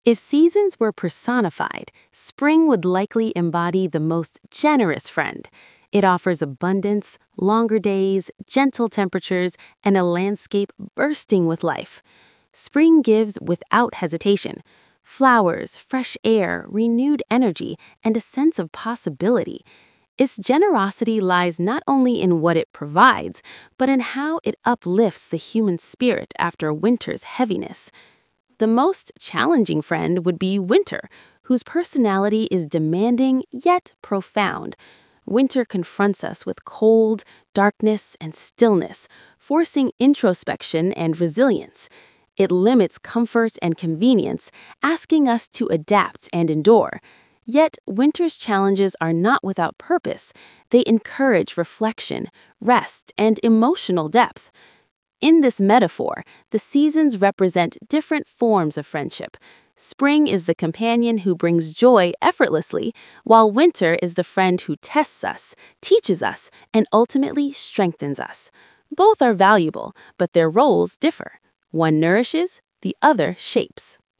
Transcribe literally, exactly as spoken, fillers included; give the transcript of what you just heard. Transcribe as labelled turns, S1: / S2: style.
S1: If seasons were personified, spring would likely embody the most generous friend. It offers abundance, longer days, gentle temperatures, and a landscape bursting with life. Spring gives without hesitation. Flowers, fresh air, renewed energy, and a sense of possibility. Its generosity lies not only in what it provides, but in how it uplifts the human spirit after winter's heaviness. The most challenging friend would be winter, whose personality is demanding yet profound. Winter confronts us with cold, darkness, and stillness, forcing introspection and resilience. It limits comfort and convenience, asking us to adapt and endure. Yet, winter's challenges are not without purpose. They encourage reflection, rest, and emotional depth. In this metaphor, the seasons represent different forms of friendship. Spring is the companion who brings joy effortlessly, while winter is the friend who tests us, teaches us, and ultimately strengthens us. Both are valuable, but their roles differ. One nourishes, the other shapes.